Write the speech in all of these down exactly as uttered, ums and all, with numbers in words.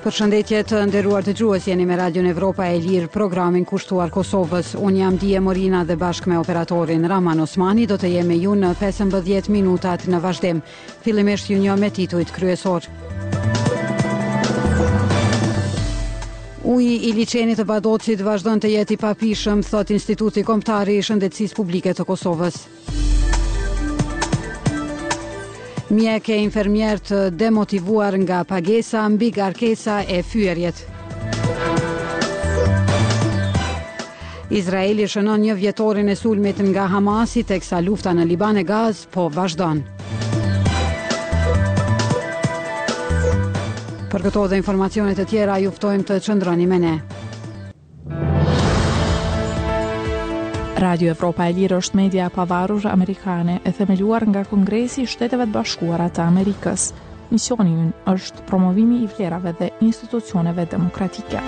Përshëndetje të nderuar dëgjues, jeni me Radion Evropa e Lirë, programin kushtuar Kosovës. Unë jam Dije Morina dhe bashkë me operatorin Raman Osmani do të jemi ju në pesëmbëdhjetë minutat në vazhdim. Fillimisht ju njoh me titujt kryesor. Uji i liçenit të Badocit vazhdon të jetë i papishëm, thot Instituti Kombëtar i Shëndetësisë Publike të Kosovës. Mjek e infermier të demotivuar nga pagesa mbi garkesa e fyerjet. Izraeli shënon një vjetorin e sulmit nga Hamasi, teksa lufta në Liban e Gaz po vazhdon. Për këto dhe informacionet e tjera ju ftojmë të qëndroni me ne. Radio Evropa e Lirë është media e pavarur amerikane e themeluar nga Kongresi i Shteteve të Bashkuara të Amerikës. Misioni i ynë është promovimi i vlerave dhe institucioneve demokratike.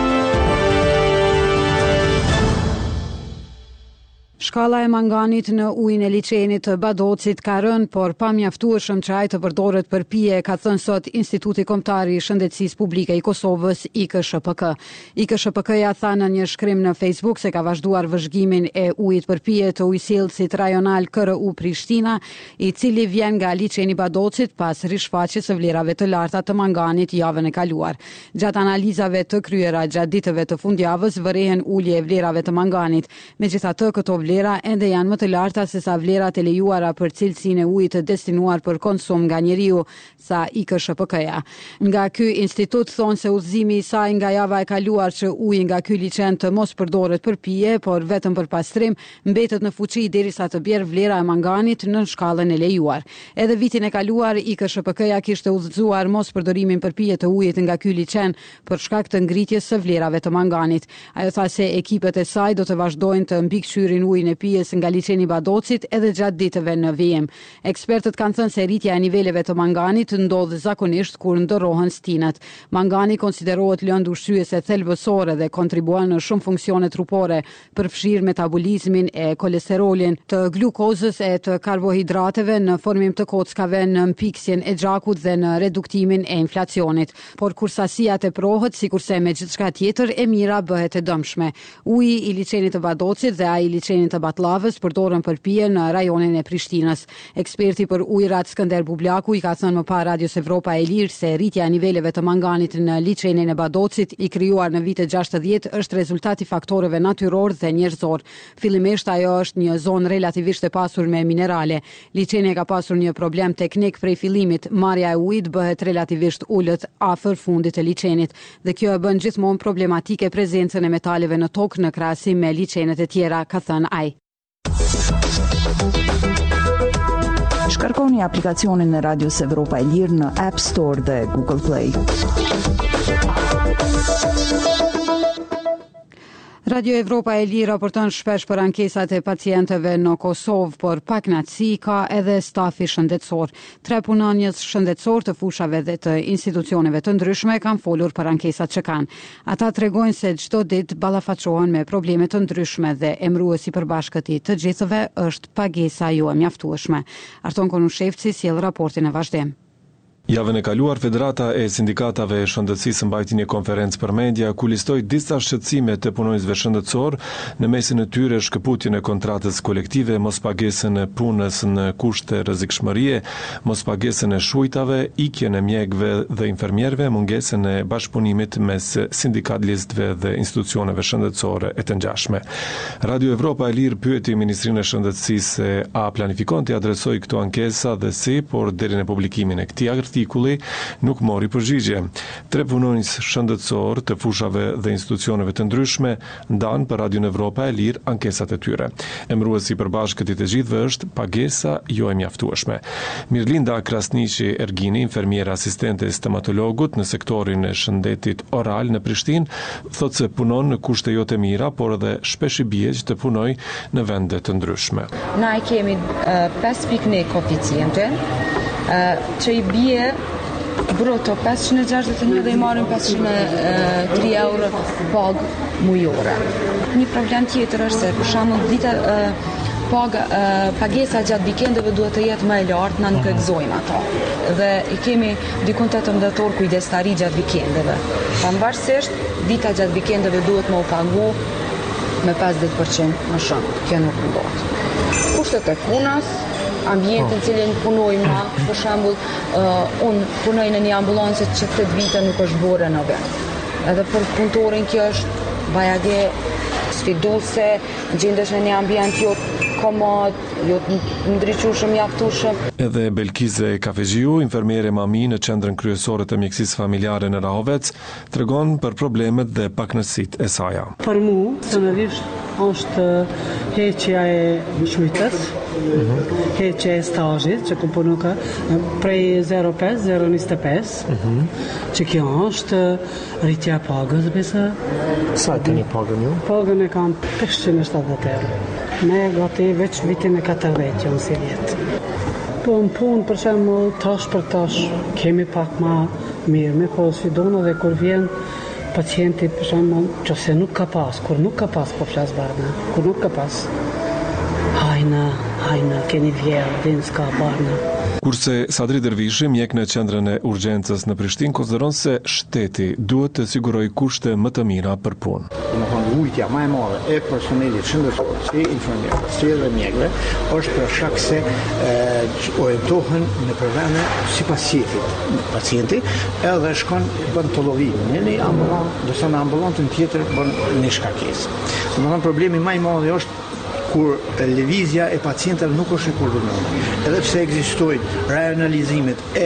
Shkalla e manganit në ujin e liçenit të Badocit ka rënë, por pa mjaftueshëm që ai të përdoret për pije, ka thënë sot Instituti Kombëtar i Shëndetësisë Publike i Kosovës, I K S P K. I K S P K-ja tha në një shkrim në Facebook se ka vazhduar vëzhgimin e ujit për pije të ujësillësit rajonal K R U Prishtina, i cili vjen nga liçeni Badocit pas rishfaqjes së vlerave të larta të manganit javën e kaluar. Gjatë analizave të kryera gjatë ditëve të fundjavës vërehen ulje e vlerave të manganit. Megjithatë, këto vlera ende janë më të larta se sa vlerat e lejuara për cilësinë e ujit të destinuar për konsum nga njeriu, sa I K S P K-ja. Nga ky institut thonë se udhëzimi i saj nga java e kaluar që uji nga ky liçen të mos përdoret për pije, por vetëm për pastrim, mbetet në fuqi derisa të bjerë vlera e manganit në shkallën e lejuar. Edhe vitin e kaluar I K S P K-ja kishte udhëzuar mos përdorimin për pije të ujit nga ky liçen për shkak të ngritjes së vlerave të manganit. Ajo tha se ekipet e saj do të vazhdojnë të mbikëqyrin ujin e pijes nga liçeni Badocit edhe gjatë ditëve në vijim. Ekspertët kanë thënë se rritja e niveleve të manganit ndodh zakonisht kur ndërrohen stinat. Mangani konsiderohet lëndë ushqyese thelbësore dhe kontribuon në shumë funksione trupore, përfshirë metabolizmin e kolesterolin, të glukozës e të karbohidrateve në formim të kockave, në mpiksjen e gjakut dhe në reduktimin e inflacionit. Por kur sasia teprohet, sikurse me gjithçka tjetër, e mira bëhet e dëmshme. Uji i liçenit të Badocit dhe ai i liçenit të Batllavës përdoren për pije në rajonin e Prishtinës. Eksperti për ujërat Skënder Bublaku i ka thënë më parë Radios Evropa e Lirë se rritja e niveleve të manganit në liçenin e Badocit i krijuar në vitet gjashtëdhjetë është rezultati faktoreve natyror dhe njerëzor. Fillimisht ajo është një zonë relativisht e pasur me minerale. Liçeni ka pasur një problem teknik prej fillimit, marrja e ujit bëhet relativisht ulët afër fundit të liçenit dhe kjo e bën gjithmonë problematike prezencën e metaleve në tokë në krahasim me liçenet e tjera, ka thënë ai. Shkarkoni aplikacionin e Radios Evropa e Lirë në App Store dhe Google Play. Radio Evropa e Lirë raporton shpesh për ankesat e pacientëve në Kosovë, por pak knatësi ka edhe stafi shëndetësor. Tre punonjës shëndetësor të fushave dhe të institucioneve të ndryshme kanë folur për ankesat që kanë. Ata tregojnë se çdo ditë ballafaqohen me probleme të ndryshme dhe emëruesi i përbashkët i të gjithëve është pagesa jo e mjaftueshme. Arton Konushevci sjell raportin e vazhdim. Javën e kaluar, Federata e Sindikatave e Shëndetësisë mbajti një konferencë për media ku listoi disa shqetësime të punonjësve shëndetësor në mesin e tyre shkëputjen e kontratës kolektive, mospagesën e punës në kushte rrezikshmërie, mospagesën e shujtave, ikjen e mjekëve dhe infermierëve, mungesën e bashkëpunimit mes sindikalistëve dhe institucioneve shëndetësore e të ngjashme. Radio Evropa e Lirë pyeti Ministrinë e Shëndetësisë a planifikon të adresojë këto ankesa dhe si, por deri në publikimin e këtij artikulli nuk mori përgjigje. Tre punonjës shëndetësor të fushave dhe institucioneve të ndryshme ndan për Radion Evropa e Lirë ankesat e tyre. Emëruesi i përbashkët i të gjithëve është pagesa jo e mjaftueshme. Mirlinda Krasniqi Ergini, infermiera asistente e stomatologut në sektorin e shëndetit oral në Prishtinë, thotë se punon në kushte jo të mira, por edhe shpesh i bie që të punoj në vende të ndryshme. Na i kemi uh, pesë pikë një koeficientin, uh, që i bie bruto pesëqind e gjashtëdhjetë e një dhe i marrin pesëqind e tre euro pagë mujore. Një problem tjetër është se për shembull dita uh, paga, pagesa gjatë vikendeve duhet të jetë më e lartë, na nuk e gëzojmë ato. Dhe i kemi dikun tetëmbëdhjetë dhjetor kujdestari gjatë vikendeve. Pavarësisht, dita gjatë vikendeve duhet më u pagu me pesëdhjetë përqind më shumë. Kjo nuk ndodh. Kushtet e punës, ambientin në cilin punojmë na, për shembull, uh, unë punoj në një ambulancë që këtë vite nuk është bërë renovet. Edhe për punëtorin kjo është bajage sfiduese, gjendesh në një ambient jo komod, jo të ndriçueshëm, mjaftueshëm. Edhe Belkize Kafezhiu, infermiere mami në qendrën kryesore të mjekësisë familjare në Rahovec, tregon për problemet dhe pakënaqësitë e saj. Për mua, sëmërisht është heqja e shujtës, mm-hmm. heqja e stazhit, që kom punu ka prej zero pesë zero njëzet e pesë, mm-hmm. që kjo është rritja e pagës, besa. Sa e keni pagën ju? Pagën e kam pesëqind e shtatëdhjetë euro. Ne gati veç vitin e katërdhjetë që si vjetë. Po në punë, për shembull, tash për tash, kemi pak ma mirë, me po sfidona dhe kur vjen pacienti, për shembull, që se nuk ka pas, kur nuk ka pas, po flas barna, kur nuk ka pas, hajna, hajna, keni vjerë, din s'ka barna. Kurse Sadri Dervishi, mjek në qendrën e urgjencës në Prishtinë, konsideron se shteti duhet të sigurojë kushte më të mira për punë. Domethënë ujtja më e madhe e personelit shëndetësor, si infermierëve, si edhe mjekëve, është për shkak se orientohen në përvene sipas sjetit pacienti, edhe shkon bën të lodhim në një ambulant, ndërsa në ambulantën tjetër bën një shkakesë. Domethënë problemi më i madh është kur lëvizja e pacientëve nuk është e koordinuar. Edhe pse ekzistojnë rajonalizimet e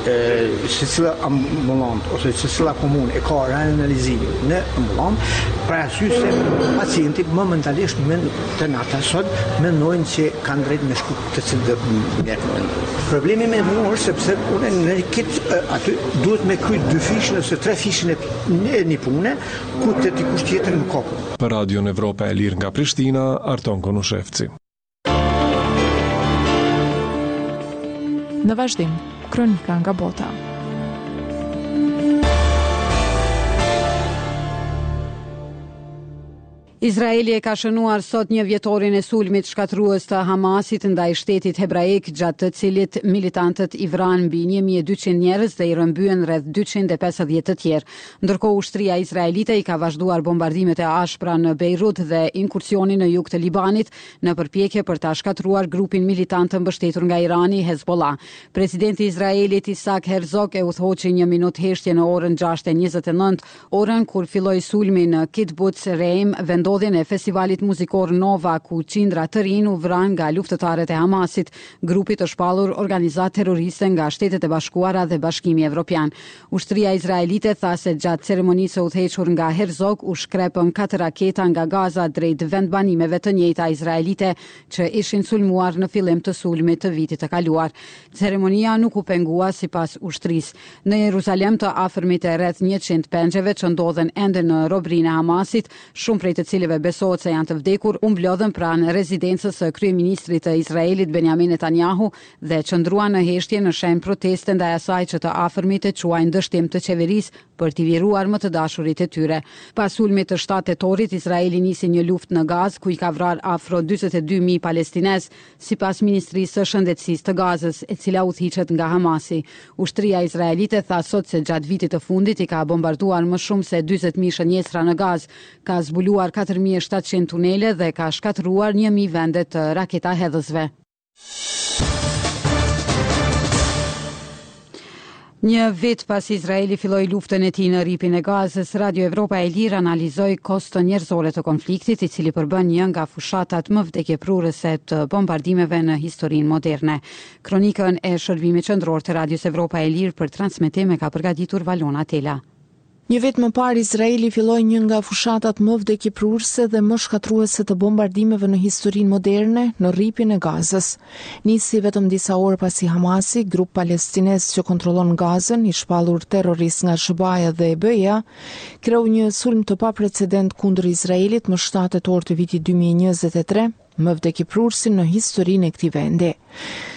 secila ambulant ose secila komunë e ka rajonalizimin në ambulant, pra arsye se pacienti momentalisht të nata sot mendojnë që kanë drejt me shku të cilë mjekën. Problemi me mua është sepse unë në këtë aty duhet me kryt dy fishën ose tre fishën e një pune, ku të dikush tjetër në kokë. Për Radion Evropa e Lirë nga Prishtina, Arton Konushevci. Në vazhdim, kronika nga bota. Izraeli e ka shënuar sot një vjetorin e sulmit shkatrues të Hamasit ndaj shtetit hebraik, gjatë të cilit militantët i vranë mbi një mijë e dyqind njerëz dhe i rrëmbyen rreth dyqind e pesëdhjetë të tjerë. Ndërkohë ushtria izraelite i ka vazhduar bombardimet e ashpra në Beirut dhe inkursionin në jug të Libanit në përpjekje për ta shkatruar grupin militant të mbështetur nga Irani, Hezbollah. Presidenti i Izraelit Isaac Herzog e udhëhoqi një minutë heshtje në orën gjashtë e njëzet e nëntë, orën kur filloi sulmi në Kibbutz Reim, ndodhjen e festivalit muzikor Nova, ku qindra të rinj u vranë nga luftëtarët e Hamasit, grupi të shpallur organizat terroriste nga Shtetet e Bashkuara dhe Bashkimi Evropian. Ushtria izraelite tha se gjatë ceremonisë së udhëhequr nga Herzog u shkrepën katër raketa nga Gaza drejt vendbanimeve të njëjta izraelite që ishin sulmuar në fillim të sulmit të vitit të kaluar. Ceremonia nuk u pengua sipas ushtrisë. Në Jeruzalem të afërmit e rreth njëqind pengjeve që ndodhen ende në robrinë e Hamasit, shumë prej të cilëve besohet se janë të vdekur, u mblodhen pranë rezidencës së kryeministrit të Izraelit Benjamin Netanyahu dhe qëndruan në heshtje në shenjë proteste ndaj asaj që të afërmit e quajnë dështim të qeverisë për t'i liruar më të dashurit e tyre. Pas sulmit të shtatë tetorit, Izraeli nisi një luftë në Gazë ku i ka vrarë afro dyzet e dy mijë palestinez, sipas Ministrisë së Shëndetësisë të Gazës, e cila udhëhiqet nga Hamasi. Ushtria izraelite tha sot se gjatë vitit të fundit i ka bombarduar më shumë se dyzet mijë shënjestra në Gazë, ka zbuluar katër mijë e shtatëqind tunele dhe ka shkatruar një mijë vende të raketa hedhësve. Një vit pas Izraeli filloi luftën e tij në ripin e Gazës, Radio Evropa e Lirë analizoi koston njerëzore të konfliktit, i cili përbën një nga fushatat më vdekjeprurëse të bombardimeve në historinë moderne. Kronikën e shërbimit qendror të Radios Evropa e Lirë për transmetim e ka përgatitur Valona Tela. Një vit më parë, Izraeli filloi një nga fushatat më vdekjeprurëse dhe më shkatruese të bombardimeve në historinë moderne në rripin e Gazës. Nisi vetëm disa orë pasi Hamasi, grup palestinez që kontrollon Gazën, i shpallur terrorist nga S B A-ja dhe E B E-ja, kreu një sulm të paprecedent kundër Izraelit më shtatë tetor të vitit dy mijë e njëzet e tre, më vdekjeprurësi në historinë e këtij vendi.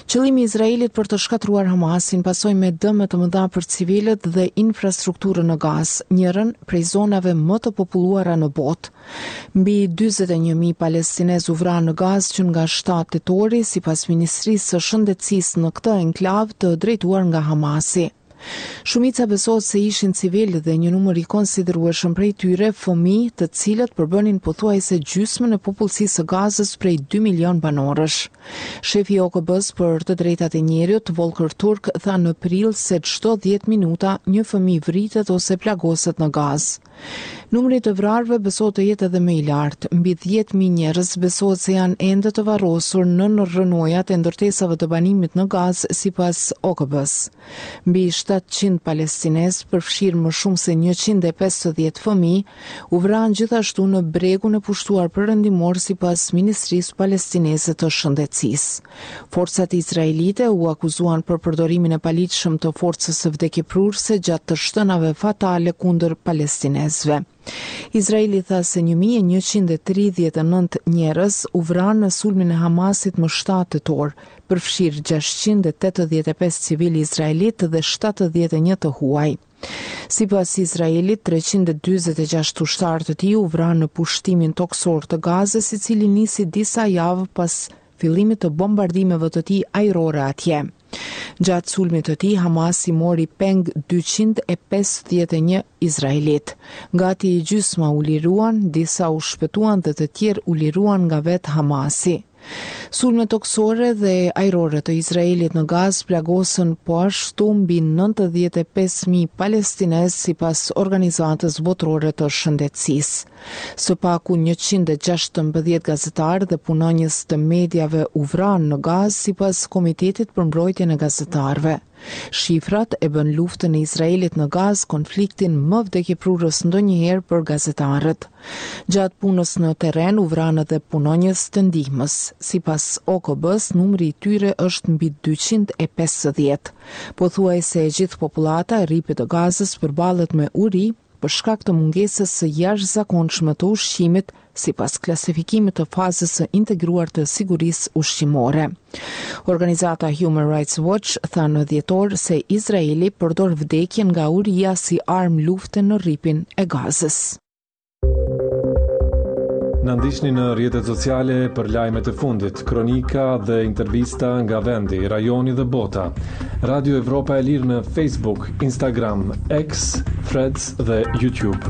Qëllimi i Izraelit për të shkatruar Hamasin pasoi me dëme të mëdha për civilët dhe infrastrukturën në Gaz, njërën prej zonave më të populluara në botë. Mbi dyzet e një mijë palestinez u vranë në Gaz që nga shtatë tetori, sipas Ministrisë së Shëndetësisë në këtë enklav të drejtuar nga Hamasi. Shumica besohet se ishin civilë dhe një numër i konsiderueshëm prej tyre fëmijë, të cilët përbënin pothuajse gjysmën e popullsisë së Gazës prej dy milion banorësh. Shefi i O K B-s për të drejtat e njerëzit, Volker Turk, tha në prill se çdo dhjetë minuta një fëmijë vritet ose plagoset në Gaz. Numri të vrarëve besohet të jetë edhe më i lartë. Mbi dhjetë mijë njerëz besohet se janë ende të varrosur në rrënojat e ndërtesave të banimit në Gaz, sipas O K B-s. Mbi shtatëqind palestinezë, përfshirë më shumë se njëqind e pesëdhjetë fëmijë, u vranë gjithashtu në bregun e pushtuar perëndimor, sipas Ministrisë Palestineze të Shëndetësisë. Forcat izraelite u akuzuan për përdorimin e paligjshëm të forcës së vdekjeprurëse gjatë të shtënave fatale kundër palestinezëve. Izraeli tha se një mijë e njëqind e tridhjetë e nëntë njerëz u vranë në sulmin e Hamasit më shtatë tetor, përfshirë gjashtëqind e tetëdhjetë e pesë civil izraelit dhe shtatëdhjetë e një të huaj. Sipas Izraelit, treqind e dyzet e gjashtë ushtarë të tij u vranë në pushtimin toksor të Gazës, i cili nisi disa javë pas fillimit të bombardimeve të tij ajrore atje. Gjatë sulmit të tij, Hamasi mori peng dyqind e pesëdhjetë e një izraelit. Gati gjysma u liruan, disa u shpëtuan dhe të tjerë u liruan nga vetë Hamasi. Sulmet toksore dhe ajrore të Izraelit në Gaz plagosën po ashtu mbi nëntëdhjetë e pesë mijë palestinezë, sipas Organizatës Botërore të Shëndetësisë. Së paku njëqind e gjashtëmbëdhjetë gazetarë dhe punonjës të mediave u vranë në Gaz, sipas Komitetit për Mbrojtjen e Gazetarëve. Shifrat e bën luftën e Izraelit në Gaz konfliktin më vdekjeprurës ndonjëherë për gazetarët. Gjatë punës në terren u vranë edhe punonjës të ndihmës. Sipas O K B-s, numri i tyre është mbi dyqind e pesëdhjetë. Pothuajse e gjithë popullata e rripit të Gazës përballet me uri për shkak të mungesës së jashtëzakonshme të ushqimit, sipas klasifikimit të fazës së integruar të sigurisë ushqimore. Organizata Human Rights Watch tha në dhjetor se Izraeli përdor vdekjen nga uria si armë lufte në rripin e Gazës. Në ndiqni në rrjetet sociale për lajmet e fundit, kronika dhe intervista nga vendi, rajoni dhe bota. Radio Evropa e Lirë në Facebook, Instagram, X, Threads dhe YouTube.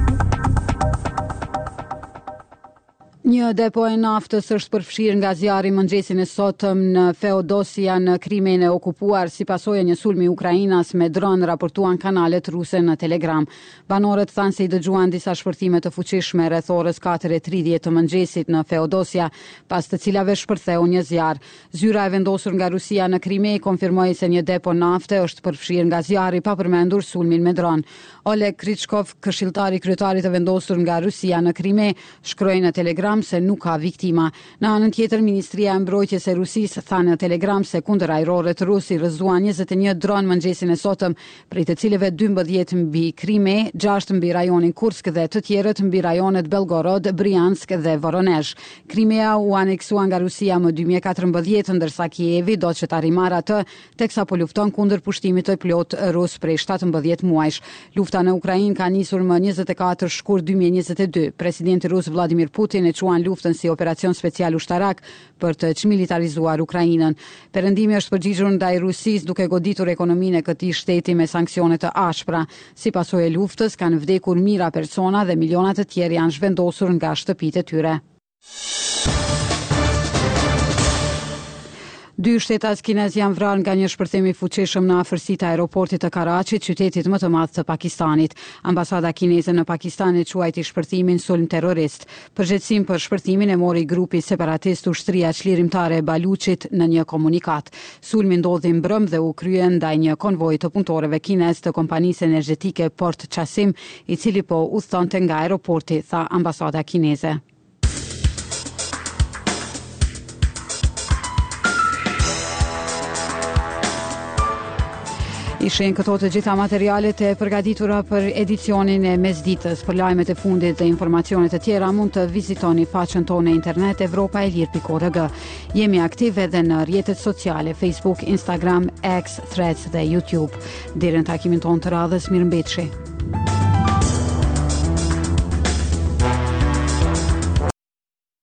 Një depo e naftës është përfshirë nga zjarri mëngjesin e sotëm në Feodosia në Krimen e okupuar, si pasojë një sulmi Ukrainas me dron, raportuan kanalet ruse në Telegram. Banorët thanë se i dëgjuan disa shpërthime të fuqishme rreth orës katër e tridhjetë të mëngjesit në Feodosia, pas të cilave shpërtheu një zjarr. Zyra e vendosur nga Rusia në Krime konfirmoi se një depo nafte është përfshirë nga zjarri, pa përmendur sulmin me dron. Oleg Krichkov, këshilltari kryetarit të vendosur nga Rusia në Krime, shkroi në Telegram se nuk ka viktima. Në anën tjetër, Ministria e Mbrojtjes e Rusisë tha në Telegram se kundër ajrorët rus i rrëzuan njëzet e një dron mëngjesin e sotëm, prej të cilëve dymbëdhjetë mbi Krime, gjashtë mbi rajonin Kursk dhe të tjerët mbi rajonet Belgorod, Briansk dhe Voronezh. Krimea u aneksua nga Rusia më dy mijë e katërmbëdhjetë, ndërsa Kievi do që ta rimarrë atë, teksa po lufton kundër pushtimit të plot rus prej shtatëmbëdhjetë muajsh. Lufta në Ukrainë ka nisur më njëzet e katër shkurt dy mijë e njëzet e dy. Presidenti rus Vladimir Putin e quan luftën si operacion special ushtarak për të çmilitarizuar Ukrainën. Perëndimi është përgjigjur ndaj Rusisë duke goditur ekonominë e këtij shteti me sanksione të ashpra. Si pasojë e luftës kanë vdekur mijëra persona dhe miliona të tjerë janë zhvendosur nga shtëpitë e tyre. Dy shtetas kinez janë vrarë nga një shpërthim i fuqishëm në afërsitë e aeroportit të Karachit, qytetit më të madh të Pakistanit. Ambasada kineze në Pakistan e quajti shpërthimin sulm terrorist. Përgjegjësinë për shpërthimin e mori grupi separatist Ushtria Çlirimtare e Baluchit në një komunikat. Sulmi ndodhi mbrëm dhe u krye ndaj një konvoj të punëtorëve kinez të kompanisë energjetike Port Qasim, i cili po udhëtonte nga aeroporti, tha ambasada kineze. Ishin këto të gjitha materialet e përgatitura për edicionin e mesditës. Për lajmet e fundit dhe informacionet e tjera mund të vizitoni faqen tonë e internet evropa e lirë pikë org. Jemi aktive edhe në rrjetet sociale Facebook, Instagram, X, Threads dhe YouTube. Deri në takimin tonë të radhës, mirëmbëjtje.